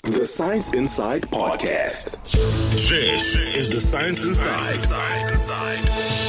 The Science Inside Podcast. This is the Science Inside.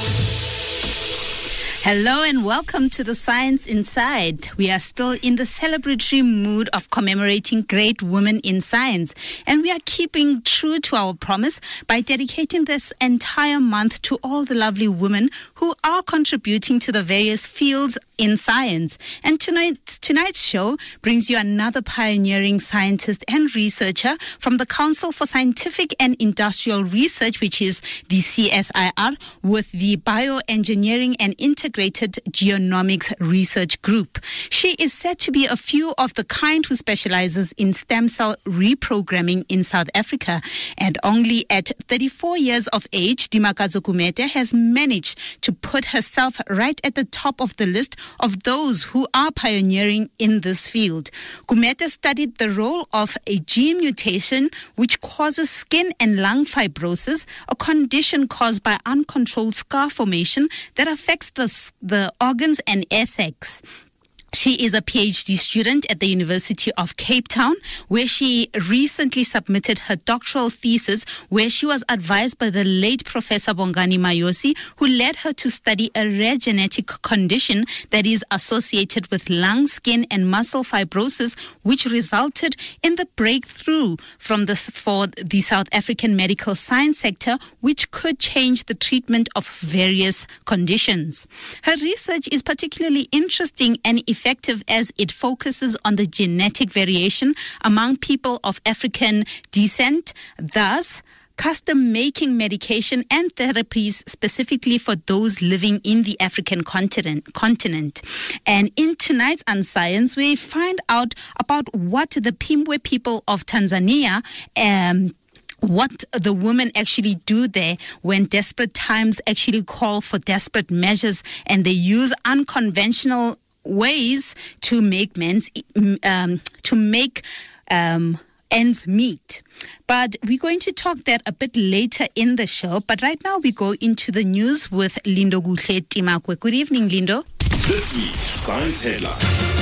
Hello and welcome to the Science Inside. We are still in the celebratory mood of commemorating great women in science, and we are keeping true to our promise by dedicating this entire month to all the lovely women who are contributing to the various fields in science. And tonight's show brings you another pioneering scientist and researcher from the Council for Scientific and Industrial Research, which is the CSIR, with the Bioengineering and Integrated Genomics Research Group. She is said to be a few of the kind who specializes in stem cell reprogramming in South Africa. And only at 34 years of age, Dimakatso Gumede has managed to put herself right at the top of the list of those who are pioneering in this field. Gumede studied the role of a gene mutation which causes skin and lung fibrosis, a condition caused by uncontrolled scar formation that affects the organs and air sacs. She is a PhD student at the University of Cape Town, where she recently submitted her doctoral thesis, where she was advised by the late Professor Bongani Mayosi, who led her to study a rare genetic condition that is associated with lung, skin, and muscle fibrosis, which resulted in the breakthrough for the South African medical science sector, which could change the treatment of various conditions. Her research is particularly interesting and effective as it focuses on the genetic variation among people of African descent, thus custom-making medication and therapies specifically for those living in the African continent. And in tonight's Unscience, we find out about what the Pimbwe people of Tanzania what the women actually do there when desperate times actually call for desperate measures, and they use unconventional ways to make ends meet. But we're going to talk that a bit later in the show. But right now we go into the news with Lindo Timakwe. Good evening, Lindo. This week's Science Headline.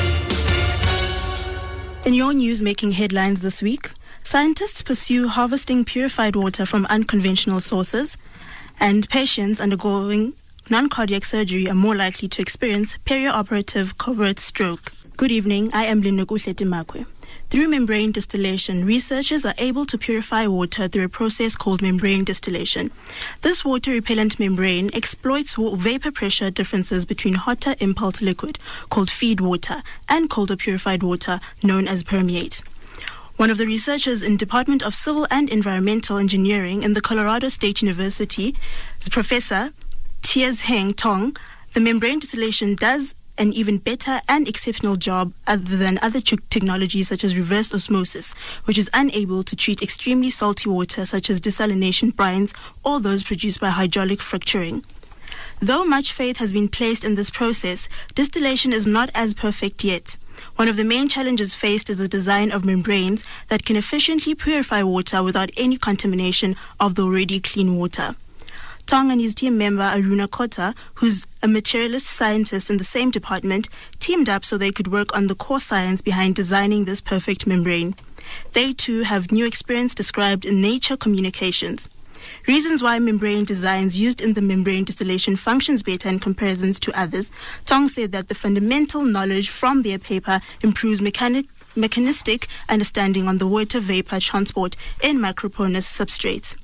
In your news making headlines this week, scientists pursue harvesting purified water from unconventional sources, and patients undergoing non-cardiac surgery are more likely to experience perioperative covert stroke. Good evening, I am Lindokuhle Timakwe. Through membrane distillation, researchers are able to purify water through a process called membrane distillation. This water-repellent membrane exploits vapor pressure differences between hotter impulse liquid, called feed water, and colder purified water, known as permeate. One of the researchers in Department of Civil and Environmental Engineering in the Colorado State University is Professor Tiezheng Tong. The membrane distillation does an even better and exceptional job other than other technologies such as reverse osmosis, which is unable to treat extremely salty water such as desalination brines or those produced by hydraulic fracturing. Though much faith has been placed in this process, distillation is not as perfect yet. One of the main challenges faced is the design of membranes that can efficiently purify water without any contamination of the already clean water. Tong and his team member Aruna Kota, who's a materialist scientist in the same department, teamed up so they could work on the core science behind designing this perfect membrane. They too have new experience described in Nature Communications. Reasons why membrane designs used in the membrane distillation functions better in comparisons to others. Tong said that the fundamental knowledge from their paper improves mechanistic understanding on the water vapor transport in microporous substrates.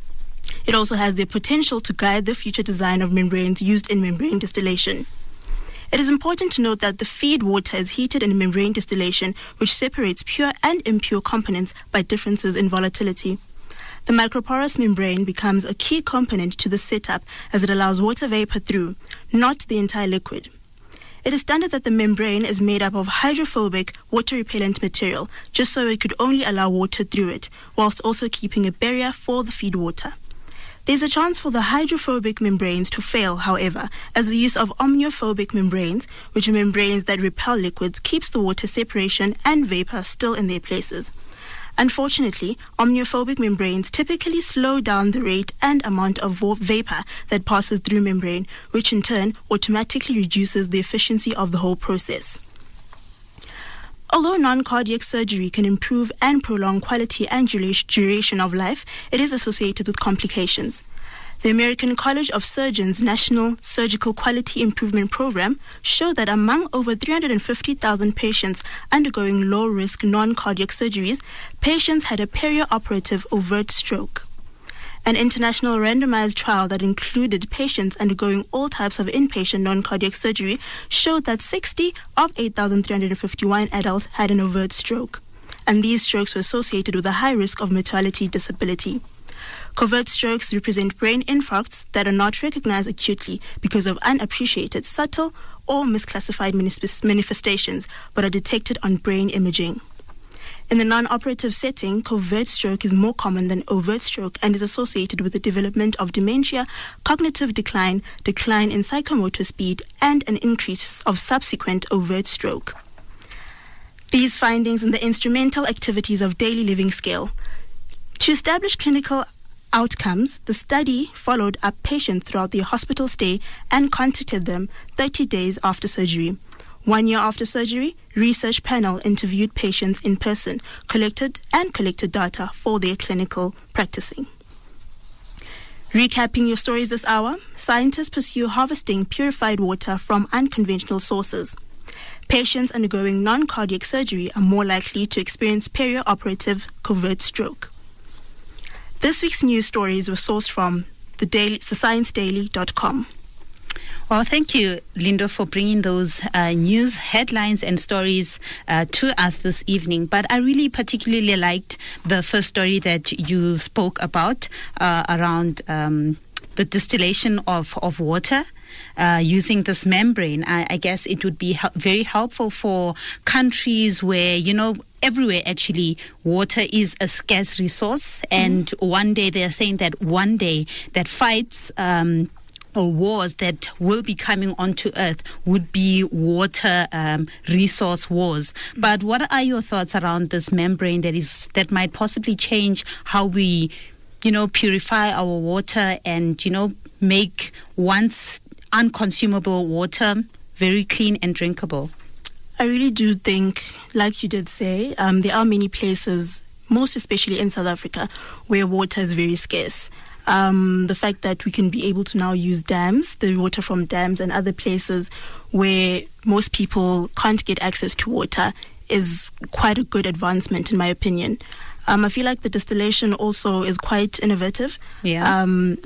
It also has the potential to guide the future design of membranes used in membrane distillation. It is important to note that the feed water is heated in membrane distillation, which separates pure and impure components by differences in volatility. The microporous membrane becomes a key component to the setup as it allows water vapor through, not the entire liquid. It is standard that the membrane is made up of hydrophobic, water-repellent material, just so it could only allow water through it, whilst also keeping a barrier for the feed water. There's a chance for the hydrophobic membranes to fail, however, as the use of amniotic membranes, which are membranes that repel liquids, keeps the water separation and vapor still in their places. Unfortunately, amniotic membranes typically slow down the rate and amount of vapor that passes through membrane, which in turn automatically reduces the efficiency of the whole process. Although non-cardiac surgery can improve and prolong quality and duration of life, it is associated with complications. The American College of Surgeons National Surgical Quality Improvement Program showed that among over 350,000 patients undergoing low-risk non-cardiac surgeries, patients had a perioperative overt stroke. An international randomized trial that included patients undergoing all types of inpatient non-cardiac surgery showed that 60 of 8,351 adults had an overt stroke, and these strokes were associated with a high risk of mortality disability. Covert strokes represent brain infarcts that are not recognized acutely because of unappreciated, subtle, or misclassified manifestations, but are detected on brain imaging. In the non-operative setting, covert stroke is more common than overt stroke and is associated with the development of dementia, cognitive decline, decline in psychomotor speed, and an increase of subsequent overt stroke. These findings in the instrumental activities of daily living scale. To establish clinical outcomes, the study followed up patients throughout their hospital stay and contacted them 30 days after surgery. 1 year after surgery, research panel interviewed patients in person, collected data for their clinical practicing. Recapping your stories this hour, scientists pursue harvesting purified water from unconventional sources. Patients undergoing non-cardiac surgery are more likely to experience perioperative covert stroke. This week's news stories were sourced from thesciencedaily.com. Well, thank you, Lindo, for bringing those news headlines and stories to us this evening. But I really particularly liked the first story that you spoke about around the distillation of water. Using this membrane, I guess it would be very helpful for countries where, everywhere actually water is a scarce resource. And one day they're saying that one day that fights or wars that will be coming onto earth would be water resource wars. But what are your thoughts around this membrane that might possibly change how we, purify our water and, make once unconsumable water very clean and drinkable? I really do think, like you did say, there are many places, most especially in South Africa, where water is very scarce. The fact that we can be able to now use dams, the water from dams and other places where most people can't get access to water is quite a good advancement, in my opinion. I feel like the distillation also is quite innovative. Yeah.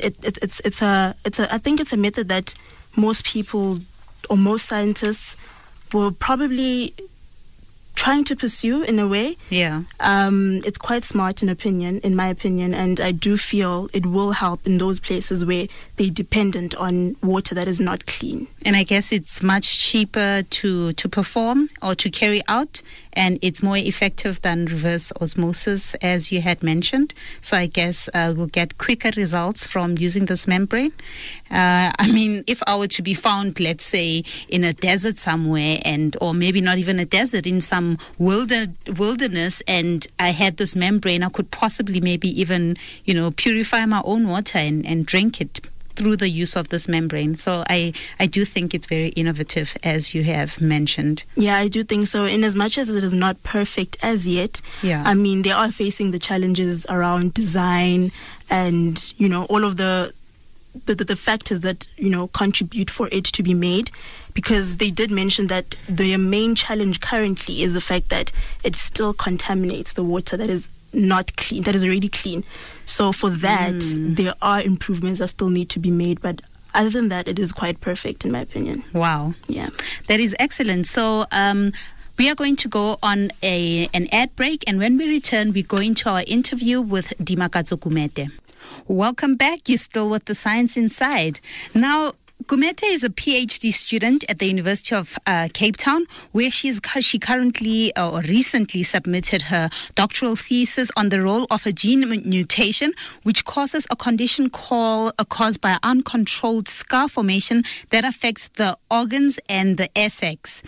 I think it's a method that most people or most scientists were probably trying to pursue in a way. Yeah. It's quite smart in my opinion, and I do feel it will help in those places where they're dependent on water that is not clean. And I guess it's much cheaper to perform or to carry out, and it's more effective than reverse osmosis, as you had mentioned. So I guess we'll get quicker results from using this membrane. If I were to be found, let's say, in a desert somewhere, or maybe not even a desert, in some wilderness, and I had this membrane, I could possibly maybe even, purify my own water and drink it through the use of this membrane. So I do think it's very innovative, as you have mentioned. Yeah, I do think so. In as much as it is not perfect as yet, yeah. They are facing the challenges around design and, all of the factors that, contribute for it to be made, because they did mention that their main challenge currently is the fact that it still contaminates the water that is not clean, that is already clean. So for that, there are improvements that still need to be made, but other than that, it is quite perfect in my opinion. Wow. Yeah. That is excellent. So we are going to go on an ad break, and when we return, we go into our interview with Dimakatso Gumede. Welcome back. You're still with The Science Inside. Now, Gumede is a PhD student at the University of Cape Town, where she currently or recently submitted her doctoral thesis on the role of a gene mutation, which causes a condition caused by uncontrolled scar formation that affects the organs and the sex.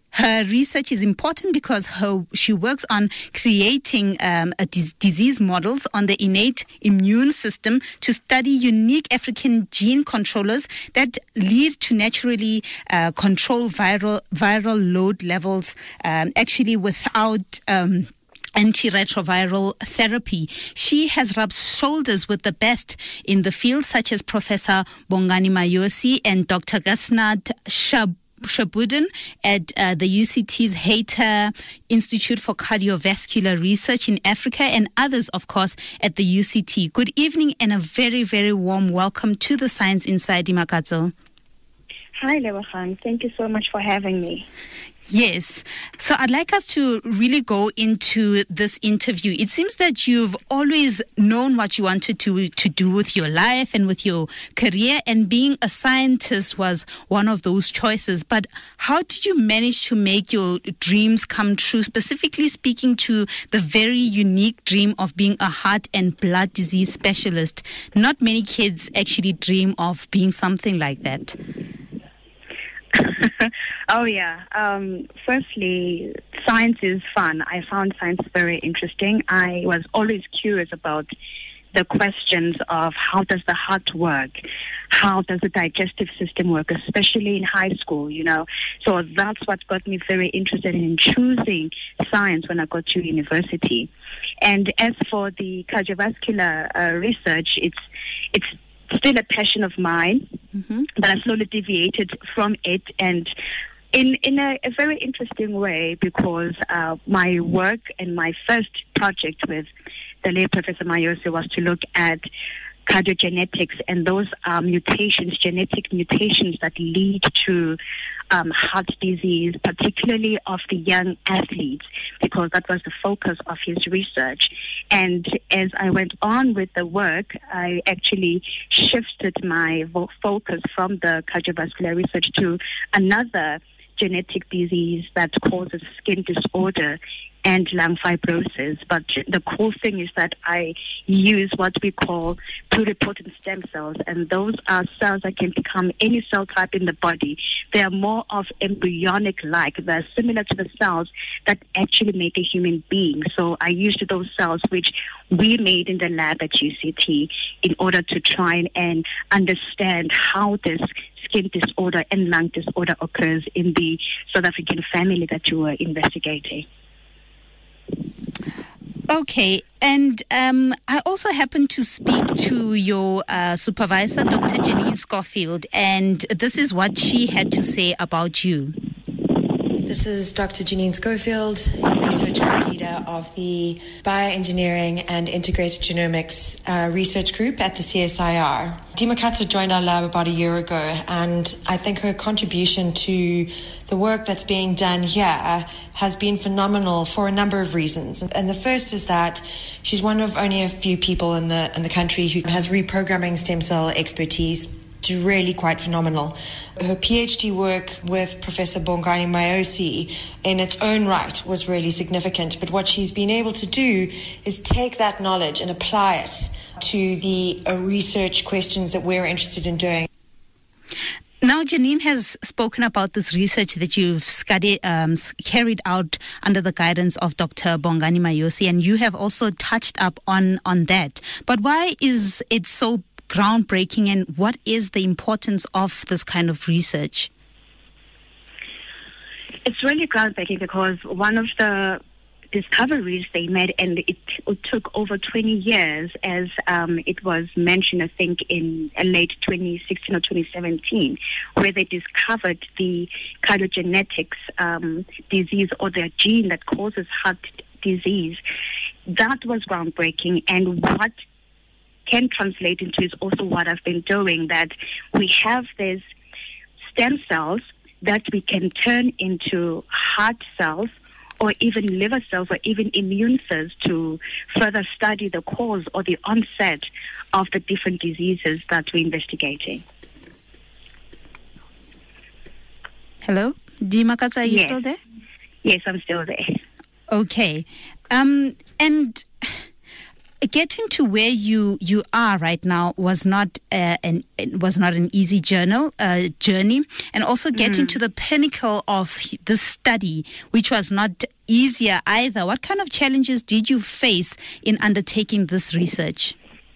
Her research is important because she works on creating disease models on the innate immune system to study unique African gene controllers that lead to naturally control viral load levels, actually without antiretroviral therapy. She has rubbed shoulders with the best in the field, such as Professor Bongani Mayosi and Dr. Gasnat Shabudin at the UCT's Hayter Institute for Cardiovascular Research in Africa, and others, of course, at the UCT. Good evening and a very, very warm welcome to the Science Inside, Dimakatso. Hi, Lewakhan. Thank you so much for having me. Yes. So I'd like us to really go into this interview. It seems that you've always known what you wanted to do with your life and with your career, and being a scientist was one of those choices. But how did you manage to make your dreams come true, specifically speaking to the very unique dream of being a heart and blood disease specialist? Not many kids actually dream of being something like that. Oh, yeah. Firstly, science is fun. I found science very interesting. I was always curious about the questions of how does the heart work? How does the digestive system work, especially in high school, So that's what got me very interested in choosing science when I got to university. And as for the cardiovascular research, it's still a passion of mine, but I slowly deviated from it, and in a very interesting way, because my work and my first project with the late Professor Mayosi was to look at cardiogenetics, and those are genetic mutations that lead to heart disease, particularly of the young athletes, because that was the focus of his research. And as I went on with the work, I actually shifted my focus from the cardiovascular research to another genetic disease that causes skin disorder and lung fibrosis. But the cool thing is that I use what we call pluripotent stem cells, and those are cells that can become any cell type in the body. They are more of embryonic-like. They're similar to the cells that actually make a human being. So I used those cells, which we made in the lab at UCT, in order to try and understand how this skin disorder and lung disorder occurs in the South African family that you were investigating. Okay, and I also happened to speak to your supervisor, Dr. Janine Schofield, and this is what she had to say about you. This is Dr. Janine Schofield, research group leader of the Bioengineering and Integrated Genomics research group at the CSIR. Dimakatso joined our lab about a year ago, and I think her contribution to the work that's being done here has been phenomenal for a number of reasons. And the first is that she's one of only a few people in the country who has reprogramming stem cell expertise. It's really quite phenomenal. Her PhD work with Professor Bongani Mayosi in its own right was really significant. But what she's been able to do is take that knowledge and apply it to the research questions that we're interested in doing. Now, Janine has spoken about this research that you've carried out under the guidance of Dr. Bongani Mayosi, and you have also touched up on that. But why is it so groundbreaking, and what is the importance of this kind of research? It's really groundbreaking because one of the discoveries they made, and it took over 20 years, as it was mentioned, I think, in late 2016 or 2017, where they discovered the cardiogenetics disease, or the gene that causes heart disease. That was groundbreaking, and what can translate into is also what I've been doing, that we have these stem cells that we can turn into heart cells, or even liver cells, or even immune cells, to further study the cause or the onset of the different diseases that we're investigating. Hello? Dimakatso, are you still there? Yes, I'm still there. Okay. And getting to where you are right now was not an easy journey, and also getting to the pinnacle of the study, which was not easier either. What kind of challenges did you face in undertaking this research?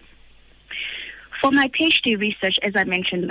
For my PhD research, as I mentioned,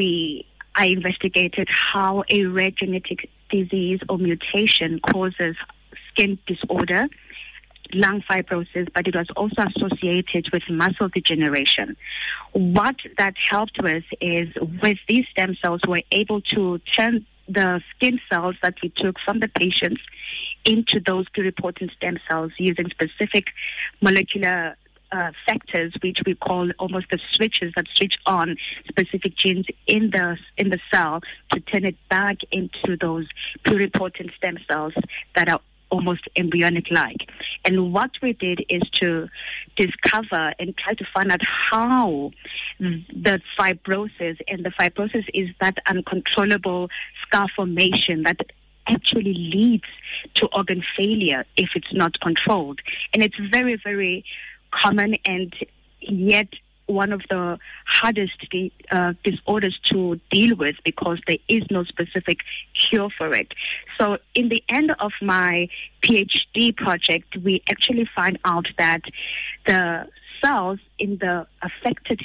I investigated how a rare genetic disease or mutation causes skin disorder, lung fibrosis, but it was also associated with muscle degeneration. What that helped with is, with these stem cells, we're able to turn the skin cells that we took from the patients into those pluripotent stem cells using specific molecular factors, which we call almost the switches that switch on specific genes in the cell to turn it back into those pluripotent stem cells that are almost embryonic-like. And what we did is to discover and try to find out how the fibrosis, and the fibrosis is that uncontrollable scar formation that actually leads to organ failure if it's not controlled. And it's very, very common, and yet one of the hardest disorders to deal with, because there is no specific cure for it. So in the end of my PhD project, we actually find out that the cells in the affected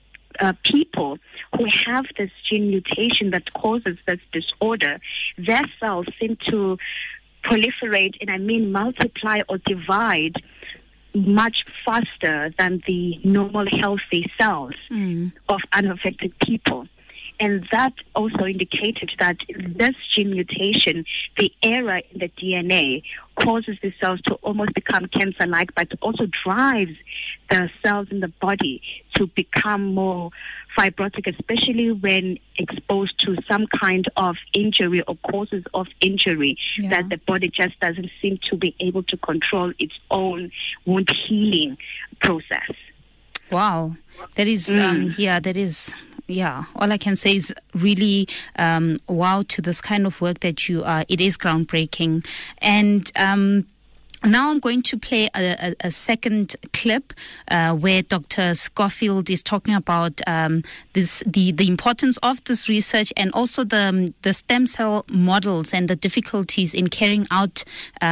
people who have this gene mutation that causes this disorder, their cells seem to proliferate, and I mean multiply or divide, much faster than the normal healthy cells of unaffected people. And that also indicated that this gene mutation, the error in the DNA, causes the cells to almost become cancer-like, but also drives the cells in the body to become more fibrotic, especially when exposed to some kind of injury or causes of injury that the body just doesn't seem to be able to control its own wound healing process. Wow. That is, all I can say is really wow to this kind of work that you are. It is groundbreaking. And now I'm going to play a second clip where Dr. Schofield is talking about the importance of this research, and also the stem cell models and the difficulties in carrying out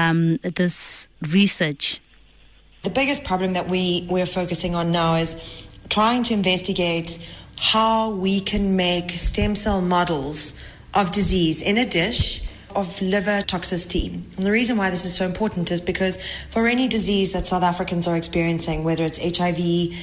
this research. The biggest problem that we're focusing on now is trying to investigate how we can make stem cell models of disease in a dish of liver toxicity. And the reason why this is so important is because for any disease that South Africans are experiencing, whether it's HIV,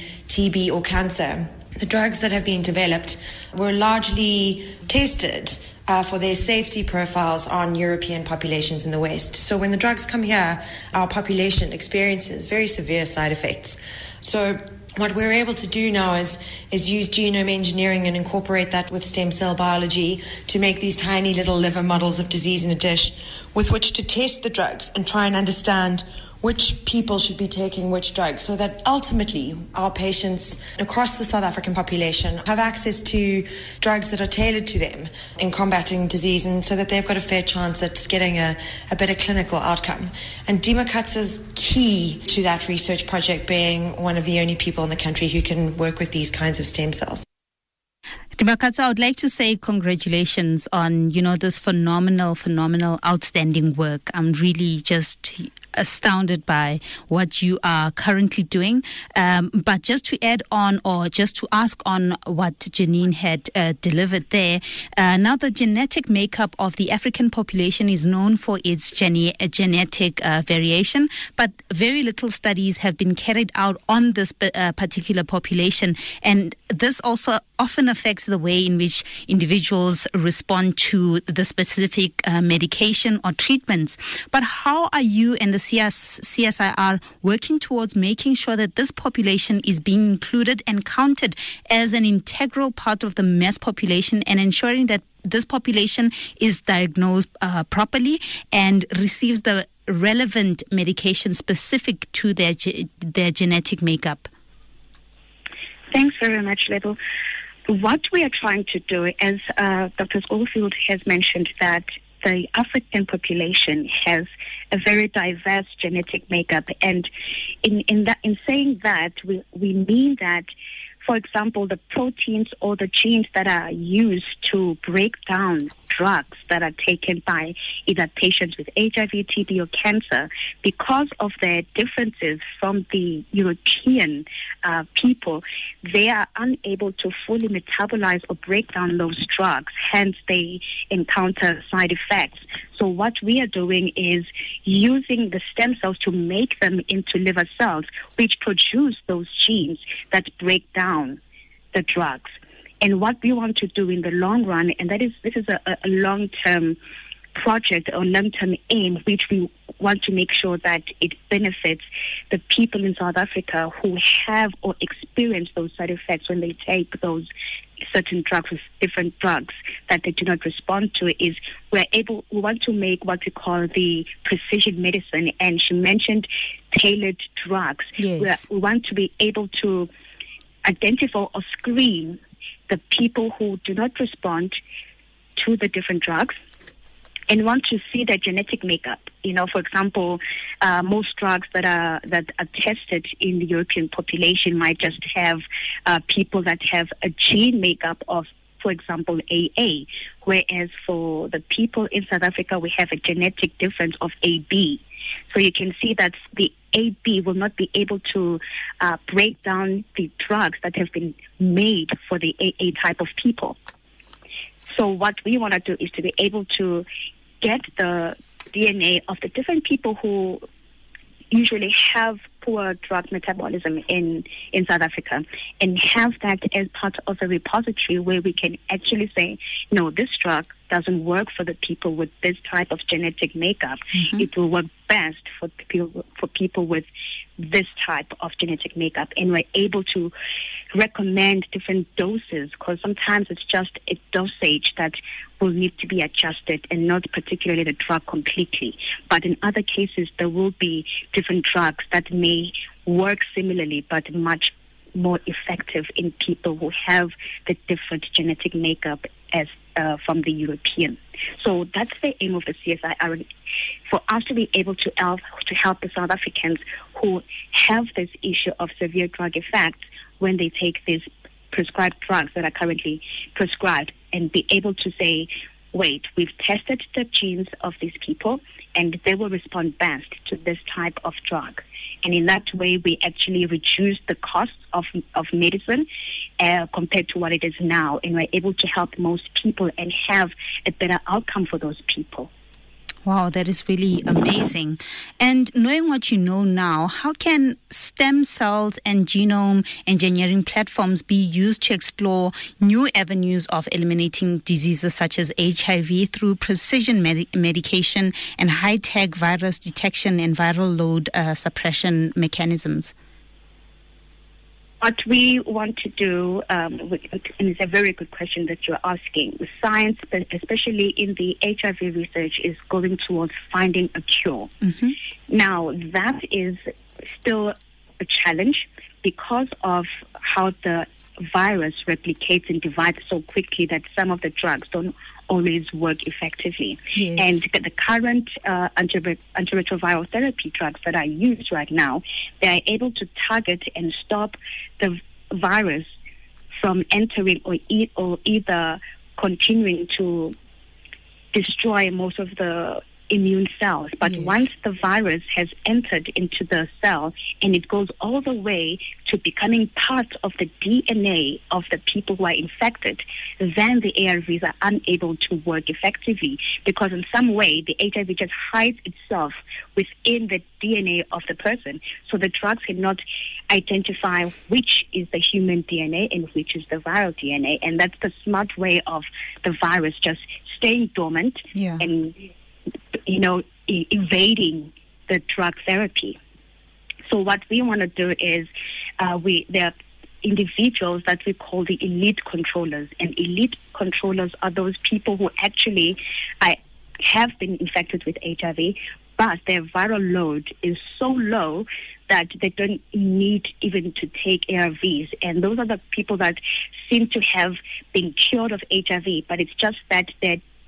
TB or cancer, the drugs that have been developed were largely tested for their safety profiles on European populations in the West. So when the drugs come here, our population experiences very severe side effects. So what we're able to do now is use genome engineering and incorporate that with stem cell biology to make these tiny little liver models of disease in a dish with which to test the drugs and try and understand which people should be taking which drugs, so that ultimately our patients across the South African population have access to drugs that are tailored to them in combating disease, and so that they've got a fair chance at getting a better clinical outcome. And Dima Katsa's key to that research project, being one of the only people in the country who can work with these kinds of stem cells. Dima Katsa, I would like to say congratulations on, this phenomenal, outstanding work. I'm really just astounded by what you are currently doing. But just to add on, or just to ask on what Janine had delivered there, now the genetic makeup of the African population is known for its genetic variation, but very little studies have been carried out on this particular population. And this also often affects the way in which individuals respond to the specific medication or treatments. But how are you and the CSIR working towards making sure that this population is being included and counted as an integral part of the mass population, and ensuring that this population is diagnosed properly and receives the relevant medication specific to their genetic makeup? Thanks very much, Lebo. What we are trying to do, as Dr. Schofield has mentioned, that the African population has a very diverse genetic makeup. And in saying that, we mean that, for example, the proteins or the genes that are used to break down drugs that are taken by either patients with HIV, TB, or cancer, because of their differences from the European people, they are unable to fully metabolize or break down those drugs. Hence, they encounter side effects. So what we are doing is using the stem cells to make them into liver cells, which produce those genes that break down the drugs. And what we want to do in the long run, and this is a long-term project or long-term aim, which we want to make sure that it benefits the people in South Africa who have or experience those side effects when they take those certain drugs, with different drugs that they do not respond to, is we want to make what we call the precision medicine. And she mentioned tailored drugs. Yes. We want to be able to identify or screen the people who do not respond to the different drugs, and want to see their genetic makeup. For example, most drugs that are tested in the European population might just have people that have a gene makeup of, for example, AA, whereas for the people in South Africa, we have a genetic difference of AB. So you can see that the AB will not be able to break down the drugs that have been made for the AA type of people. So what we want to do is to be able to get the DNA of the different people who usually have poor drug metabolism in South Africa, and have that as part of a repository where we can actually say, no, this drug doesn't work for the people with this type of genetic makeup. Mm-hmm. It will work best for people with this type of genetic makeup. And we're able to recommend different doses, because sometimes it's just a dosage that will need to be adjusted and not particularly the drug completely. But in other cases, there will be different drugs that may work similarly but much more effective in people who have the different genetic makeup as from the European. So that's the aim of the CSIR, for us to be able to help the South Africans who have this issue of severe drug effects when they take these prescribed drugs that are currently prescribed, and be able to say, wait, we've tested the genes of these people and they will respond best to this type of drug. And in that way, we actually reduce the cost of medicine compared to what it is now. And we're able to help most people and have a better outcome for those people. Wow, that is really amazing. And knowing what you know now, how can stem cells and genome engineering platforms be used to explore new avenues of eliminating diseases such as HIV through precision medication and high-tech virus detection and viral load suppression mechanisms? What we want to do, and it's a very good question that you're asking, science, especially in the HIV research, is going towards finding a cure. Mm-hmm. Now, that is still a challenge because of how the virus replicates and divides so quickly that some of the drugs don't always work effectively. Yes. And the current antiretroviral therapy drugs that are used right now, they are able to target and stop the virus from entering or either continuing to destroy most of the immune cells. But yes, once the virus has entered into the cell and it goes all the way to becoming part of the DNA of the people who are infected, then the ARVs are unable to work effectively, because in some way the HIV just hides itself within the DNA of the person. So the drugs cannot identify which is the human DNA and which is the viral DNA. And that's the smart way of the virus just staying dormant and evading the drug therapy. So what we want to do is there are individuals that we call the elite controllers. And elite controllers are those people who actually have been infected with HIV, but their viral load is so low that they don't need even to take ARVs. And those are the people that seem to have been cured of HIV, but it's just that their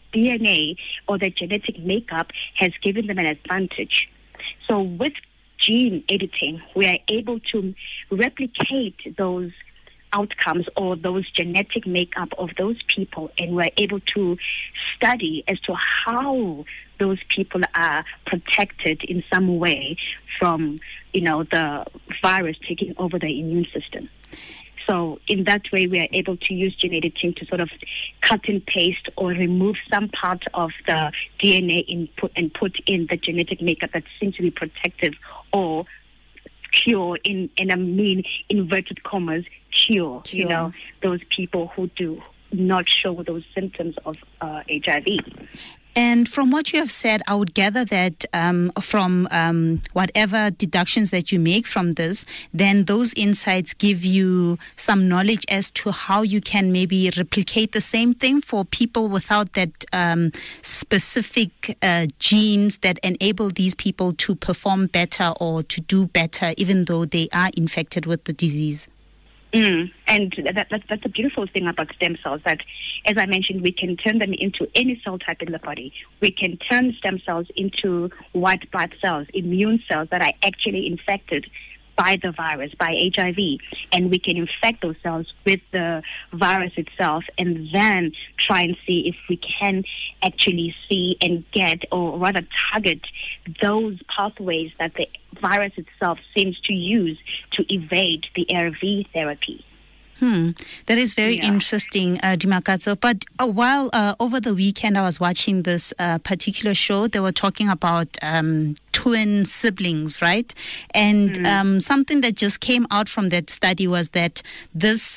DNA or their genetic makeup has given them an advantage. So with gene editing, we are able to replicate those outcomes or those genetic makeup of those people, and we're able to study as to how those people are protected in some way from, the virus taking over their immune system. So in that way, we are able to use gene editing to sort of cut and paste or remove some part of the DNA input and put in the genetic makeup that seems to be protective or cure, in inverted commas, cure. Those people who do not show those symptoms of HIV. And from what you have said, I would gather that from whatever deductions that you make from this, then those insights give you some knowledge as to how you can maybe replicate the same thing for people without that specific genes that enable these people to perform better or to do better, even though they are infected with the disease. And that's a beautiful thing about stem cells, that, as I mentioned, we can turn them into any cell type in the body. We can turn stem cells into white blood cells, immune cells that are actually infected by the virus, by HIV, and we can infect those cells with the virus itself and then try and see if we can actually see and get, or rather target, those pathways that the virus itself seems to use to evade the ARV therapy. That is very interesting, Dimakatso. But while over the weekend I was watching this particular show, they were talking about twin siblings, right? And something that just came out from that study was that this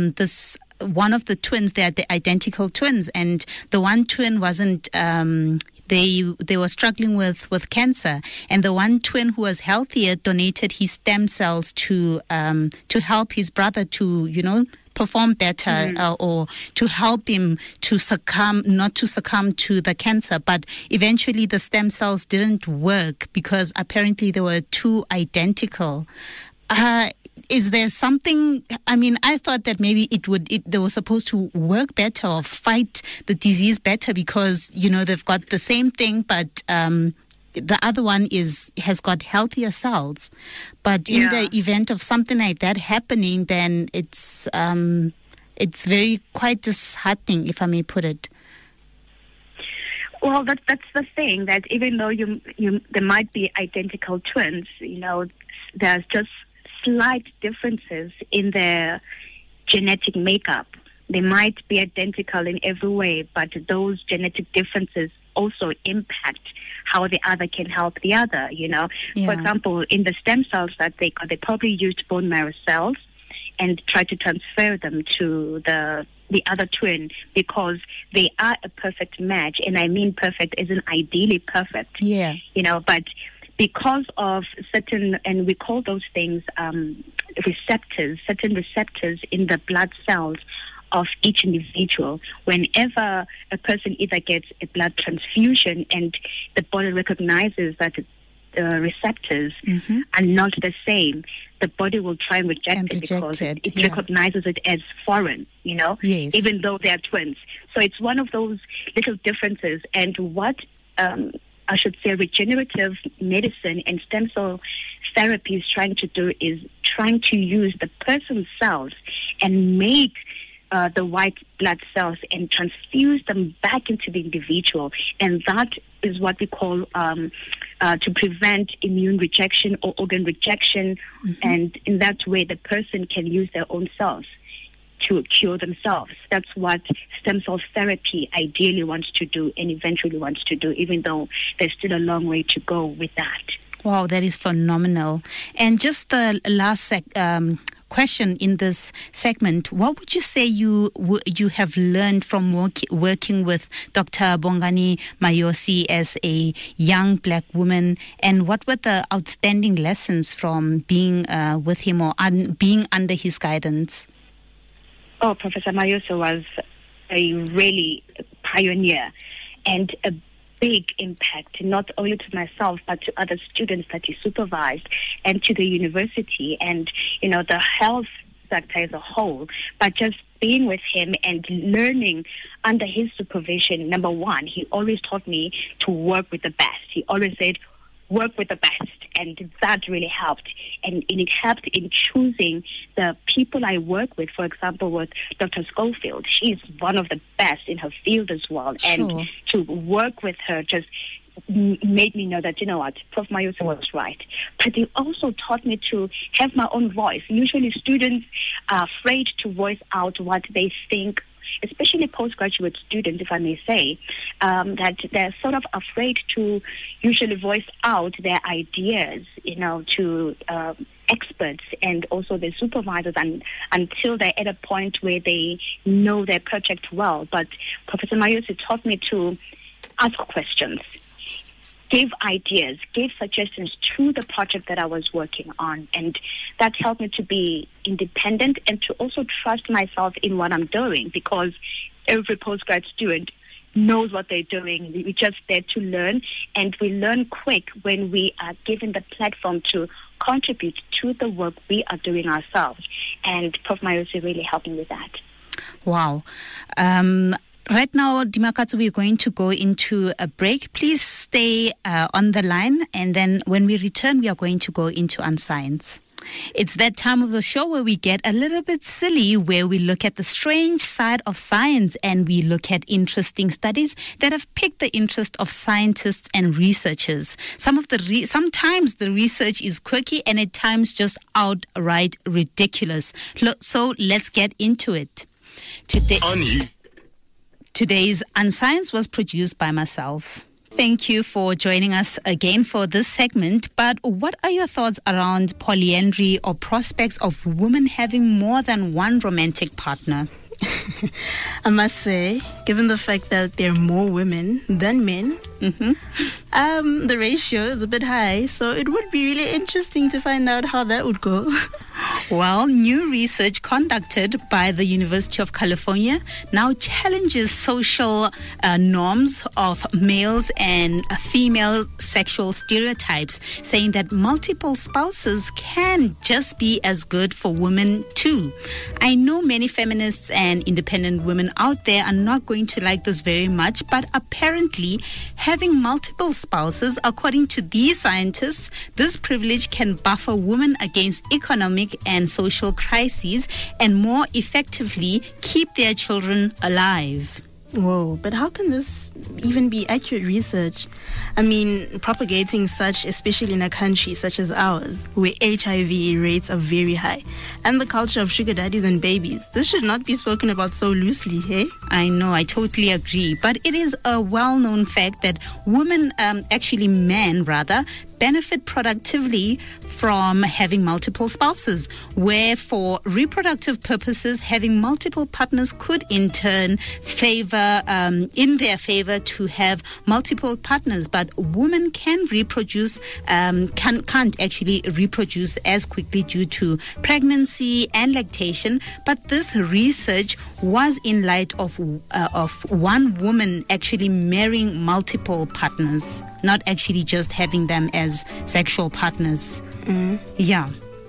one of the twins, they are the identical twins, and the one twin wasn't. They were struggling with cancer, and the one twin who was healthier donated his stem cells to help his brother to perform better or to help him to not to succumb to the cancer. But eventually the stem cells didn't work because apparently they were too identical. Is there something? I mean, I thought that maybe they were supposed to work better or fight the disease better because they've got the same thing, but the other one has got healthier cells. But in the event of something like that happening, then it's very quite disheartening, if I may put it. Well, that's the thing, that even though there might be identical twins, there's just slight differences in their genetic makeup. They might be identical in every way, but those genetic differences also impact how the other can help the other, For example, in the stem cells that they got, they probably used bone marrow cells and tried to transfer them to the other twin because they are a perfect match. And I mean perfect isn't ideally perfect, but because of certain, and we call those things certain receptors in the blood cells of each individual. Whenever a person either gets a blood transfusion and the body recognizes that the receptors are not the same, the body will try and reject it because it recognizes it as foreign, even though they are twins. So it's one of those little differences. And what I should say regenerative medicine and stem cell therapy is trying to do is trying to use the person's cells and make the white blood cells and transfuse them back into the individual. And that is what we call to prevent immune rejection or organ rejection. And in that way, the person can use their own cells to cure themselves. That's what stem cell therapy ideally wants to do and eventually wants to do, even though there's still a long way to go with that. Wow, that is phenomenal. And just the last question in this segment, what would you say you have learned from working with Dr. Bongani Mayosi as a young black woman, and what were the outstanding lessons from being with him or being under his guidance? Oh, Professor Mayosi was a really pioneer and a big impact, not only to myself, but to other students that he supervised and to the university. And, the health sector as a whole, but just being with him and learning under his supervision. Number one, he always taught me to work with the best. He always said, work with the best. And that really helped. And it helped in choosing the people I work with. For example, with Dr. Schofield, she's one of the best in her field as well. Sure. And to work with her just made me know that, you know what, Prof. Mayusi was right. But he also taught me to have my own voice. Usually students are afraid to voice out what they think, especially postgraduate students, if I may say, that they're sort of afraid to usually voice out their ideas, to experts and also the supervisors, and until they're at a point where they know their project well. But Professor Mayusi taught me to ask questions, give ideas, give suggestions to the project that I was working on. And that helped me to be independent and to also trust myself in what I'm doing, because every postgrad student knows what they're doing. We're just there to learn, and we learn quick when we are given the platform to contribute to the work we are doing ourselves. And Prof. Mayusi really helped me with that. Wow. Right now, Dimakatso, we're going to go into a break. Please stay on the line, and then when we return, we are going to go into Unscience. It's that time of the show where we get a little bit silly, where we look at the strange side of science and we look at interesting studies that have piqued the interest of scientists and researchers. Sometimes the research is quirky and at times just outright ridiculous. So let's get into it. Today's Unscience was produced by myself. Thank you for joining us again for this segment. But what are your thoughts around polyandry or prospects of women having more than one romantic partner? I must say, given the fact that there are more women than men, the ratio is a bit high, so it would be really interesting to find out how that would go. Well, new research conducted by the University of California now challenges social norms of males and female sexual stereotypes, saying that multiple spouses can just be as good for women too. I know many feminists and independent women out there are not going to like this very much, but apparently having multiple spouses, according to these scientists, this privilege can buffer women against economic and social crises and more effectively keep their children alive. Whoa, but how can this even be accurate research? I mean, propagating such, especially in a country such as ours, where HIV rates are very high, and the culture of sugar daddies and babies, this should not be spoken about so loosely, hey? I know, I totally agree. But it is a well-known fact that women, men, benefit productively from having multiple spouses, where for reproductive purposes, having multiple partners could in turn in their favor to have multiple partners. But women can reproduce, can't actually reproduce as quickly due to pregnancy and lactation. But this research was in light of one woman actually marrying multiple partners, not actually just having them as sexual partners. Yeah.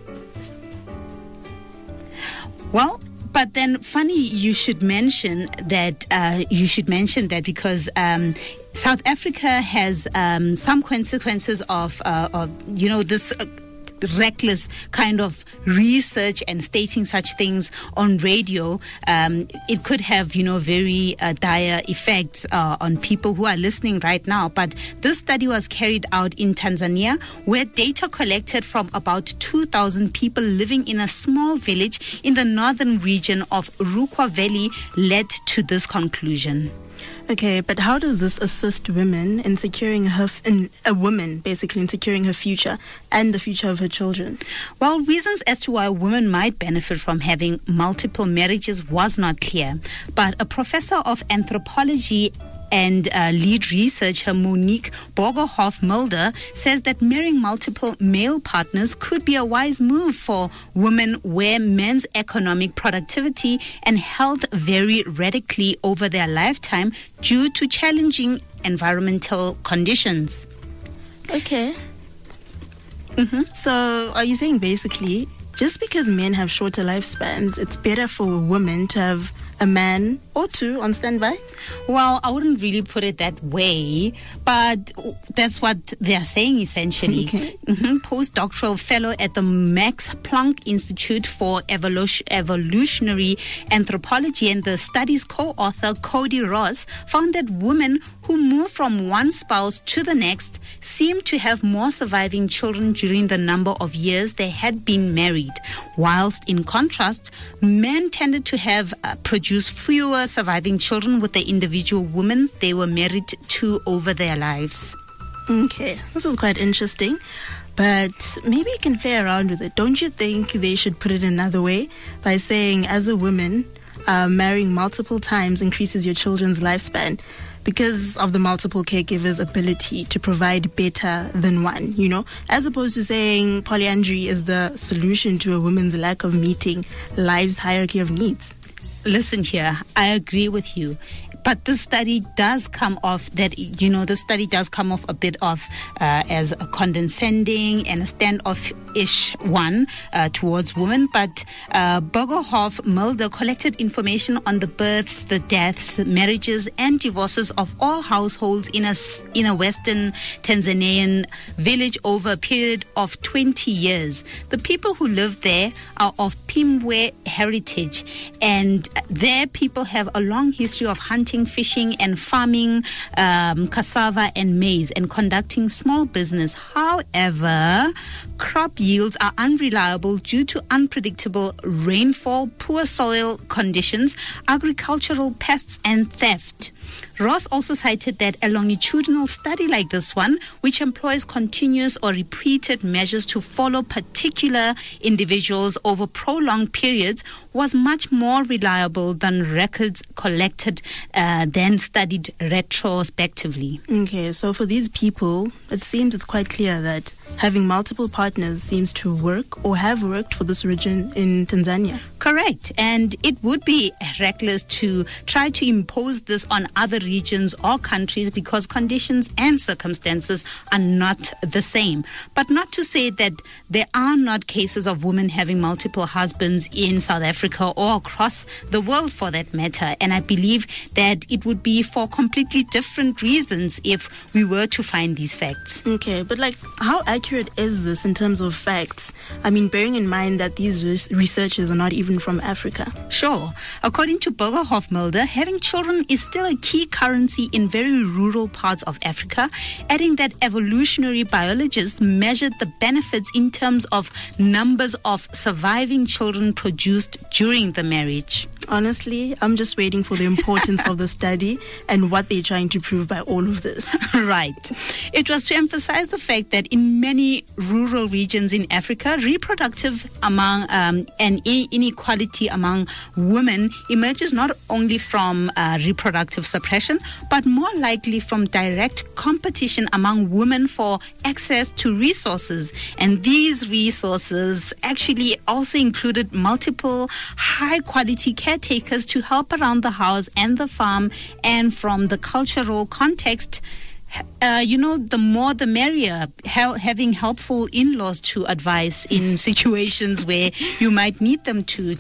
Well, but then funny you should mention that because South Africa has some consequences of this reckless kind of research and stating such things on radio. It could have, very dire effects on people who are listening right now. But this study was carried out in Tanzania, where data collected from about 2,000 people living in a small village in the northern region of Rukwa Valley led to this conclusion. Okay, but how does this assist women in securing in securing her future and the future of her children? Well, reasons as to why women might benefit from having multiple marriages was not clear. But a professor of anthropology and lead researcher Monique Bogerhoff-Mulder says that marrying multiple male partners could be a wise move for women where men's economic productivity and health vary radically over their lifetime due to challenging environmental conditions. Okay. So are you saying basically just because men have shorter lifespans, it's better for a woman to have a man or two on standby? Well, I wouldn't really put it that way, but that's what they are saying essentially. Okay. Postdoctoral fellow at the Max Planck Institute for Evolutionary Anthropology and the study's co-author Cody Ross found that women who move from one spouse to the next seem to have more surviving children during the number of years they had been married, whilst in contrast, men tended to have produced fewer surviving children with the individual women they were married to over their lives. Okay, this is quite interesting, but maybe you can play around with it. Don't you think they should put it another way by saying, as a woman, marrying multiple times increases your children's lifespan because of the multiple caregivers' ability to provide better than one, you know, as opposed to saying polyandry is the solution to a woman's lack of meeting life's hierarchy of needs? Listen here, I agree with you. But this study does come off a bit of as a condescending and a standoff-ish one towards women. But Bergerhoff Mulder collected information on the births, the deaths, the marriages, and divorces of all households in a western Tanzanian village over a period of 20 years. The people who live there are of Pimwe heritage, and their people have a long history of hunting, fishing and farming cassava and maize and conducting small business. However, crop yields are unreliable due to unpredictable rainfall, poor soil conditions, agricultural pests and theft. Ross also cited that a longitudinal study like this one, which employs continuous or repeated measures to follow particular individuals over prolonged periods, was much more reliable than records collected then studied retrospectively. Okay, so for these people, it seems it's quite clear that having multiple partners seems to work or have worked for this region in Tanzania. Correct. And it would be reckless to try to impose this on other regions or countries because conditions and circumstances are not the same. But not to say that there are not cases of women having multiple husbands in South Africa or across the world for that matter. And I believe that it would be for completely different reasons if we were to find these facts. Okay, but how accurate is this in terms of facts? I mean, bearing in mind that these researchers are not even from Africa. Sure. According to Bergerhoff Mulder, having children is still a key currency in very rural parts of Africa, adding that evolutionary biologists measured the benefits in terms of numbers of surviving children produced during the marriage. Honestly, I'm just waiting for the importance of the study and what they're trying to prove by all of this. Right. It was to emphasize the fact that in many rural regions in Africa, reproductive and inequality among women emerges not only from reproductive suppression, but more likely from direct competition among women for access to resources. And these resources actually also included multiple high-quality caretakers to help around the house and the farm. And from the cultural context, the more the merrier, having helpful in-laws to advise in situations where you might need them to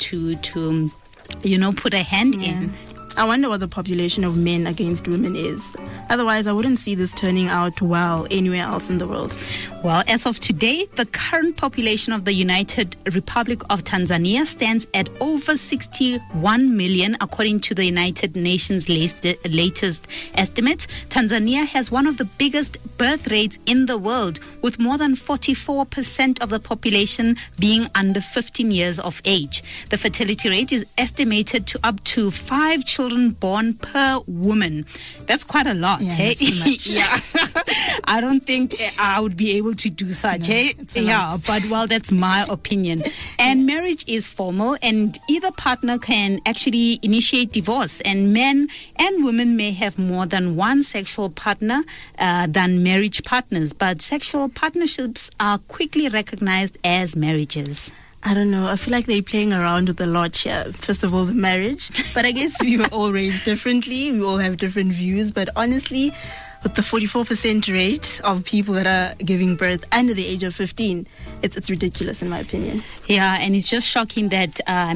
put a hand in. I wonder what the population of men against women is. Otherwise, I wouldn't see this turning out well anywhere else in the world. Well, as of today, the current population of the United Republic of Tanzania stands at over 61 million, according to the United Nations' latest estimates. Tanzania has one of the biggest birth rates in the world, with more than 44% of the population being under 15 years of age. The fertility rate is estimated to up to 5 children born per woman. That's quite a lot, that's too much. Yeah. I don't think I would be able to do such, but that's my opinion. And marriage is formal, and either partner can actually initiate divorce, and men and women may have more than one sexual partner than marriage partners, but sexual partnerships are quickly recognized as marriages. I don't know. I feel like they're playing around with a lot here. First of all, the marriage. But I guess we were all raised differently. We all have different views. But honestly, with the 44% rate of people that are giving birth under the age of 15, it's ridiculous in my opinion. Yeah, and it's just shocking that,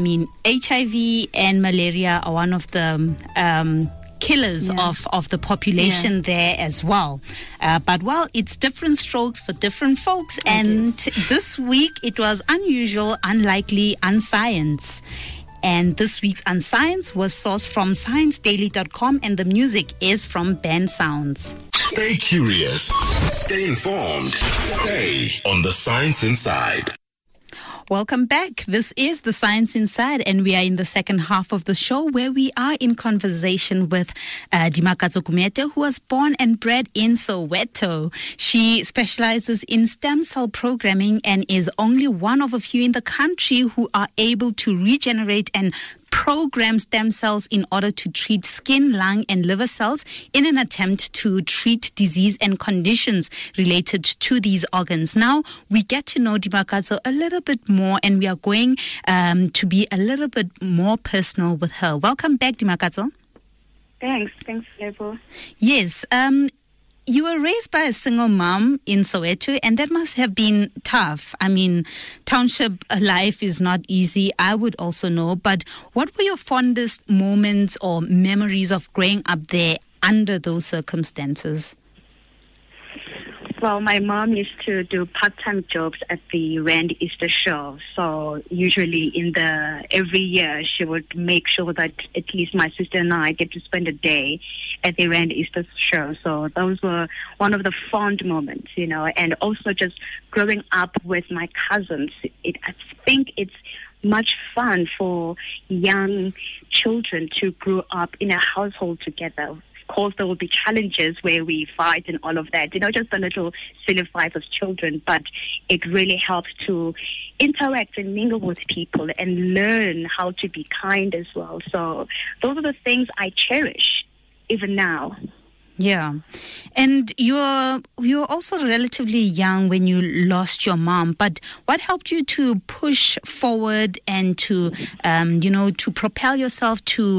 HIV and malaria are one of the killers of the population there as well. But, it's different strokes for different folks. And this week it was unusual, unlikely, unscience. And this week's Unscience was sourced from ScienceDaily.com, and the music is from Band Sounds. Stay curious. Stay informed. Stay on the Science Inside. Welcome back. This is the Science Inside, and we are in the second half of the show where we are in conversation with Dimakatso Gumede, who was born and bred in Soweto. She specializes in stem cell programming and is only one of a few in the country who are able to regenerate and program stem cells in order to treat skin, lung, and liver cells in an attempt to treat disease and conditions related to these organs. Now, we get to know Dimakatso a little bit more, and we are going to be a little bit more personal with her. Welcome back, Dimakatso. Thanks, Lebo. Yes, you were raised by a single mom in Soweto, and that must have been tough. I mean, township life is not easy, I would also know. But what were your fondest moments or memories of growing up there under those circumstances? Well, my mom used to do part-time jobs at the Rand Easter show. So usually every year she would make sure that at least my sister and I get to spend a day at the Rand Easter show. So those were one of the fond moments, and also just growing up with my cousins. I think it's much fun for young children to grow up in a household together. Of course, there will be challenges where we fight and all of that, just a little silly fight as children, but it really helps to interact and mingle with people and learn how to be kind as well. So those are the things I cherish even now. Yeah. And you're also relatively young when you lost your mom, but what helped you to push forward and to, to propel yourself to,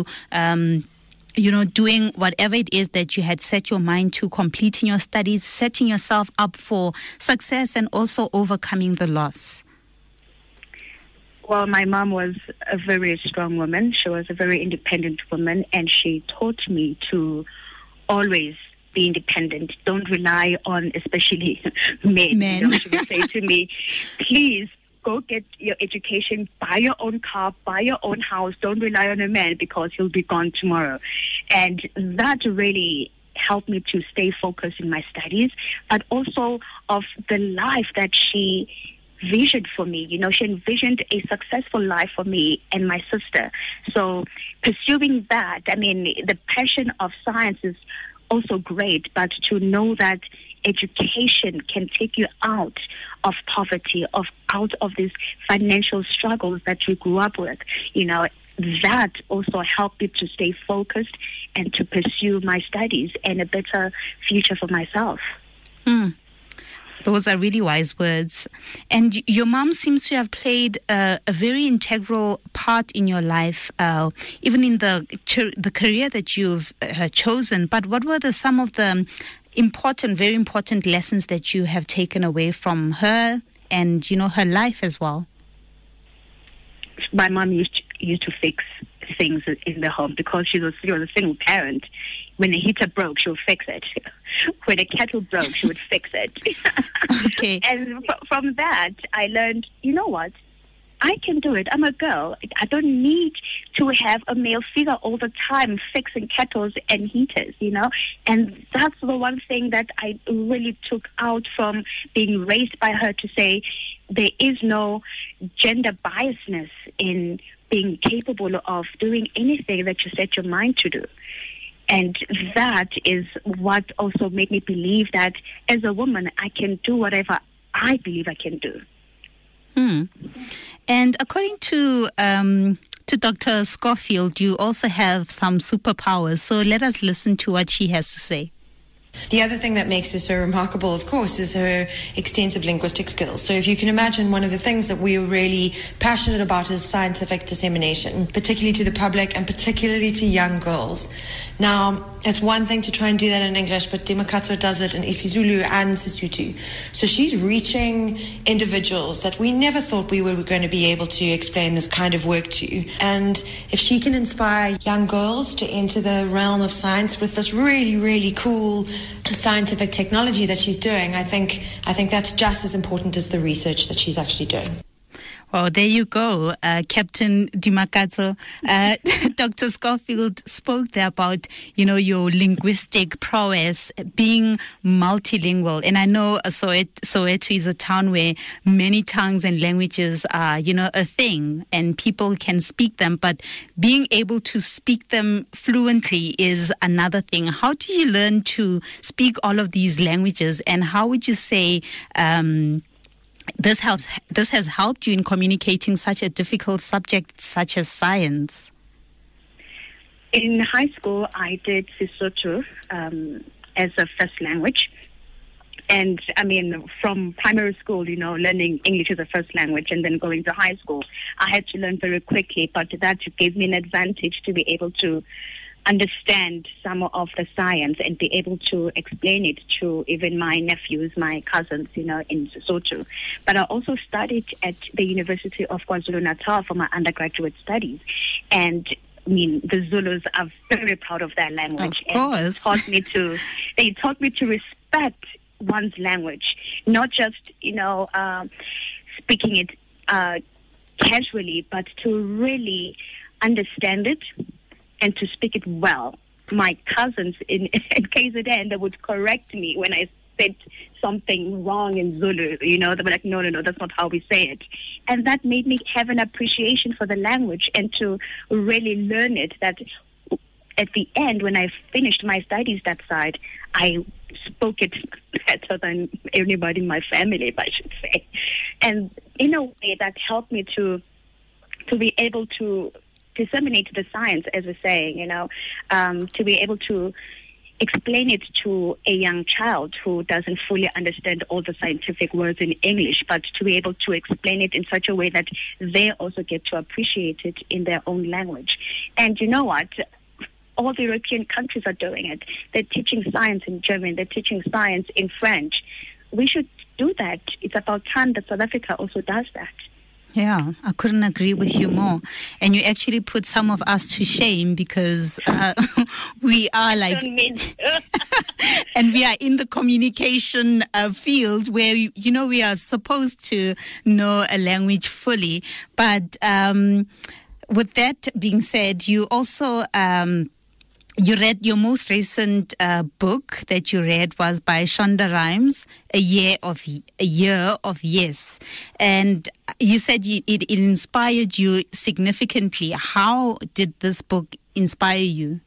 doing whatever it is that you had set your mind to, completing your studies, setting yourself up for success, and also overcoming the loss? Well, my mom was a very strong woman. She was a very independent woman, and she taught me to always be independent. Don't rely on, especially men. She would say to me, please, go get your education, buy your own car, buy your own house. Don't rely on a man because he'll be gone tomorrow. And that really helped me to stay focused in my studies, but also of the life that she visioned for me. She envisioned a successful life for me and my sister. So pursuing that, the passion of science is also great, but to know that education can take you out of poverty, out of these financial struggles that you grew up with, that also helped me to stay focused and to pursue my studies and a better future for myself. Those are really wise words. And your mom seems to have played a very integral part in your life, even in the career that you've chosen. But what were some of the very important lessons that you have taken away from her and, her life as well? My mom used to fix things in the home because she was a single parent. When a heater broke, she would fix it. When a kettle broke, she would fix it. Okay. And from that, I learned, what? I can do it. I'm a girl. I don't need to have a male figure all the time fixing kettles and heaters, And that's the one thing that I really took out from being raised by her, to say there is no gender biasness in being capable of doing anything that you set your mind to do. And that is what also made me believe that as a woman, I can do whatever I believe I can do. And according to Dr. Schofield, you also have some superpowers. So let us listen to what she has to say. The other thing that makes her so remarkable, of course, is her extensive linguistic skills. So if you can imagine, one of the things that we are really passionate about is scientific dissemination, particularly to the public and particularly to young girls. Now, it's one thing to try and do that in English, but Dimakatso does it in isiZulu and Sesotho. So she's reaching individuals that we never thought we were going to be able to explain this kind of work to. And if she can inspire young girls to enter the realm of science with this really, really cool scientific technology that she's doing, I think that's just as important as the research that she's actually doing. Well, there you go, Captain Dimakatso. Dr. Schofield spoke there about, your linguistic prowess, being multilingual. And I know Soweto is a town where many tongues and languages are, a thing, and people can speak them. But being able to speak them fluently is another thing. How do you learn to speak all of these languages? And how would you say this has helped you in communicating such a difficult subject such as science? In high school, I did Sesotho as a first language. And from primary school, learning English as a first language, and then going to high school, I had to learn very quickly, but that gave me an advantage to be able to understand some of the science and be able to explain it to even my nephews, my cousins, in Sesotho. But I also studied at the University of KwaZulu-Natal for my undergraduate studies. And the Zulus are very proud of their language. Of course. And they taught me to respect one's language, not just, speaking it casually, but to really understand it and to speak it well. My cousins in KZN, they would correct me when I said something wrong in Zulu. They were like, no, that's not how we say it. And that made me have an appreciation for the language and to really learn it, that at the end, when I finished my studies that side, I spoke it better than anybody in my family, if I should say. And in a way, that helped me to be able to disseminate the science, as we're saying, to be able to explain it to a young child who doesn't fully understand all the scientific words in English, but to be able to explain it in such a way that they also get to appreciate it in their own language. And you know what? All the European countries are doing it. They're teaching science in German. They're teaching science in French. We should do that. It's about time that South Africa also does that. Yeah, I couldn't agree with you more. And you actually put some of us to shame because we are like... and we are in the communication field where, we are supposed to know a language fully. But with that being said, you also... you read your most recent book that you read was by Shonda Rhimes, A Year of Yes. And you said it inspired you significantly. How did this book inspire you?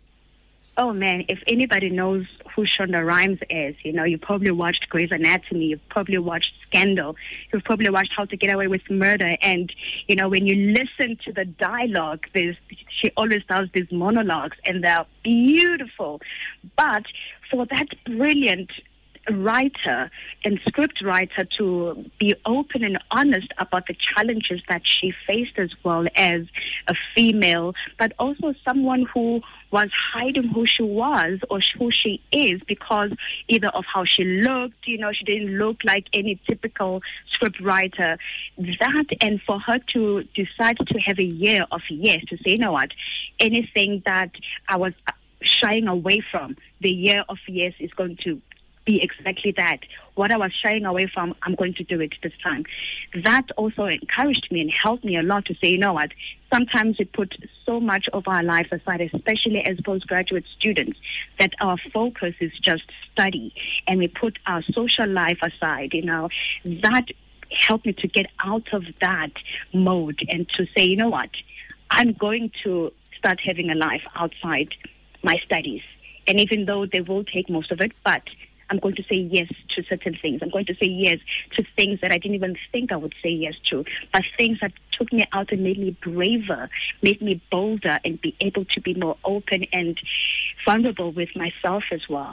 Oh, man, if anybody knows who Shonda Rhimes is, you probably watched Grey's Anatomy, you've probably watched Scandal, you've probably watched How to Get Away with Murder, and, when you listen to the dialogue, she always does these monologues, and they're beautiful. But for that brilliant writer and script writer to be open and honest about the challenges that she faced as well as a female, but also someone who was hiding who she was or who she is because either of how she looked, she didn't look like any typical script writer. That, and for her to decide to have a year of yes, to say, anything that I was shying away from, the year of yes is going to be exactly that. What I was shying away from, I'm going to do it this time. That also encouraged me and helped me a lot to say, sometimes we put so much of our lives aside, especially as postgraduate students, that our focus is just study, and we put our social life aside. That helped me to get out of that mode and to say, I'm going to start having a life outside my studies. And even though they will take most of it, but I'm going to say yes to certain things. I'm going to say yes to things that I didn't even think I would say yes to, but things that took me out and made me braver, made me bolder, and be able to be more open and vulnerable with myself as well.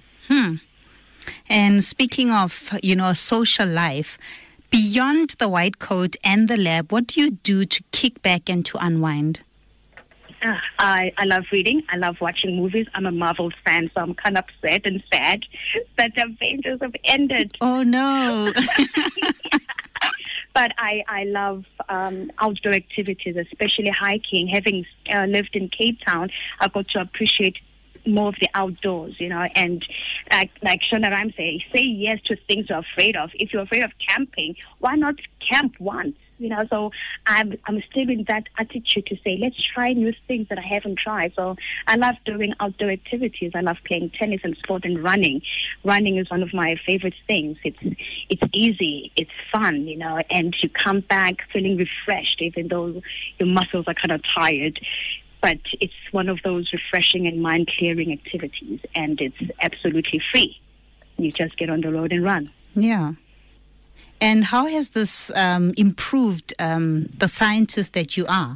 And speaking of, social life, beyond the white coat and the lab, what do you do to kick back and to unwind? I love reading. I love watching movies. I'm a Marvel fan, so I'm kind of upset and sad that the Avengers have ended. Oh, no. But I love outdoor activities, especially hiking. Having lived in Cape Town, I got to appreciate more of the outdoors, and like Shona Rhimes say yes to things you're afraid of. If you're afraid of camping, why not camp once? So I'm still in that attitude to say, let's try new things that I haven't tried. So I love doing outdoor activities. I love playing tennis and sport and running. Running is one of my favorite things. It's easy, it's fun, and you come back feeling refreshed, even though your muscles are kind of tired. But it's one of those refreshing and mind-clearing activities, and it's absolutely free. You just get on the road and run. Yeah. And how has this improved the scientist that you are?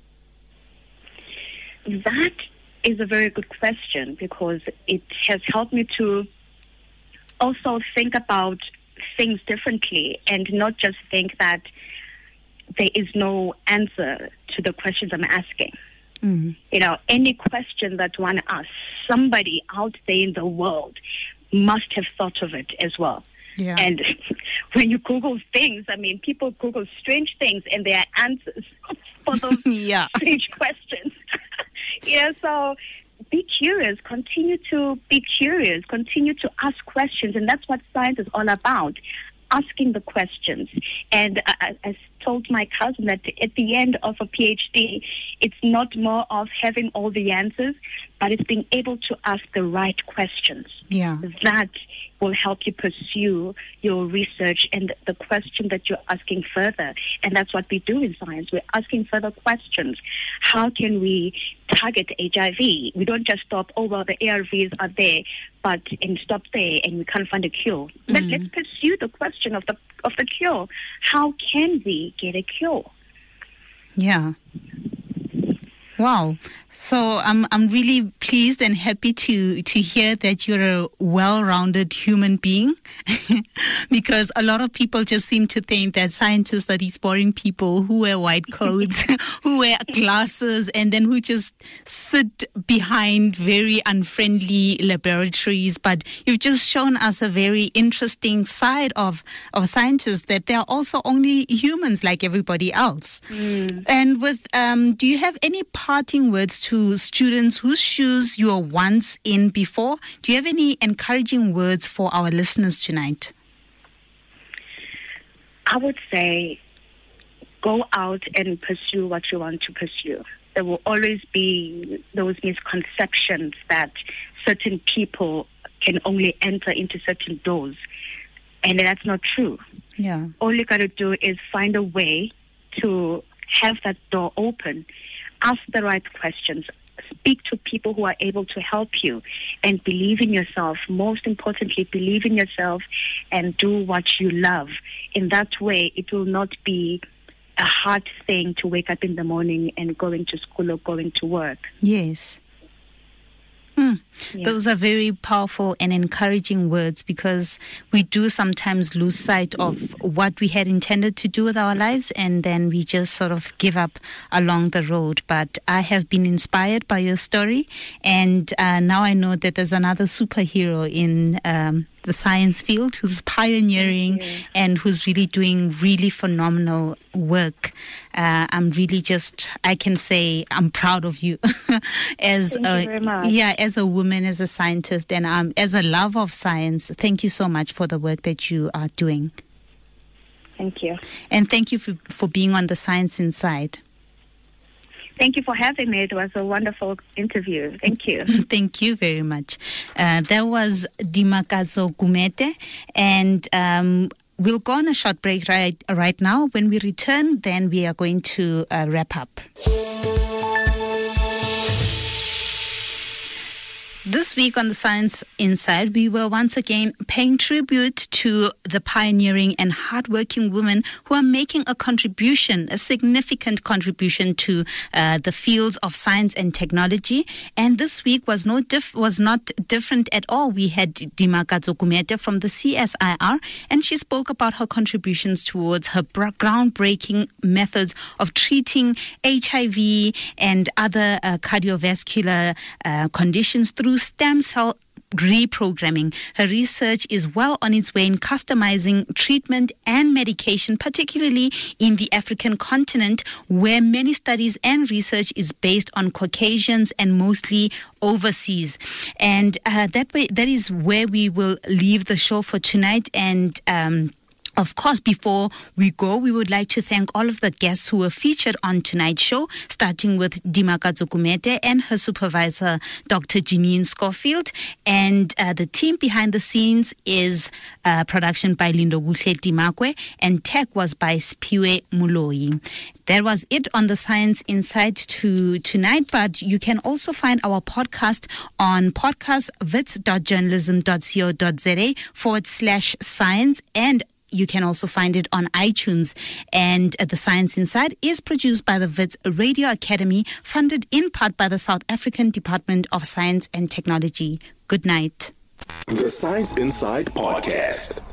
That is a very good question, because it has helped me to also think about things differently and not just think that there is no answer to the questions I'm asking. Mm-hmm. Any question that one asks, somebody out there in the world must have thought of it as well. Yeah. And when you Google things, people Google strange things and there are answers for those strange questions. So be curious, continue to be curious, continue to ask questions. And that's what science is all about, asking the questions. And I told my cousin that at the end of a PhD, it's not more of having all the answers, but it's being able to ask the right questions. Yeah. That will help you pursue your research and the question that you're asking further. And that's what we do in science. We're asking further questions. How can we target HIV? We don't just stop, the ARVs are there, and stop there and we can't find a cure. But let's pursue the question of the cure. How can we get a cure? Yeah. Wow. So I'm really pleased and happy to hear that you're a well-rounded human being, because a lot of people just seem to think that scientists are these boring people who wear white coats, who wear glasses, and then who just sit behind very unfriendly laboratories. But you've just shown us a very interesting side of scientists, that they're also only humans like everybody else. And with do you have any parting words to students whose shoes you were once in before? Do you have any encouraging words for our listeners tonight? I would say go out and pursue what you want to pursue. There will always be those misconceptions that certain people can only enter into certain doors, and that's not true. Yeah. All you got to do is find a way to have that door open. Ask the right questions. Speak to people who are able to help you, and believe in yourself. Most importantly, believe in yourself and do what you love. In that way, it will not be a hard thing to wake up in the morning and going to school or going to work. Yes. Yeah. Those are very powerful and encouraging words, because we do sometimes lose sight of what we had intended to do with our lives, and then we just sort of give up along the road. But I have been inspired by your story, and now I know that there's another superhero in the science field who's pioneering and who's really doing really phenomenal work. I can say I'm proud of you as Thank you very much. As a woman, as a scientist, and as a lover of science. Thank you so much for the work that you are doing. Thank you. And thank you for being on The Science Inside. Thank you for having me. It was a wonderful interview. Thank you. Thank you very much. That was Dimakatso Gumede, and we'll go on a short break right now. When we return, then we are going to wrap up. This week on the Science Inside, we were once again paying tribute to the pioneering and hardworking women who are making a contribution, a significant contribution to the fields of science and technology. And this week was not different at all. We had Dimakatso Gumede from the CSIR, and she spoke about her contributions towards her groundbreaking methods of treating HIV and other cardiovascular conditions through stem cell reprogramming. Her research is well on its way in customizing treatment and medication, particularly in the African continent, where many studies and research is based on Caucasians and mostly overseas. And that is where we will leave the show for tonight. And of course, before we go, we would like to thank all of the guests who were featured on tonight's show, starting with Dimakatso Gumede and her supervisor, Dr. Janine Schofield. And the team behind the scenes is production by Lindo Guhle Dimakwe, and tech was by Spiwe Muloi. That was it on the Science Inside tonight, but you can also find our podcast on podcastvits.journalism.co.za/science, and you can also find it on iTunes. And The Science Inside is produced by the WITS Radio Academy, funded in part by the South African Department of Science and Technology. Good night. The Science Inside Podcast.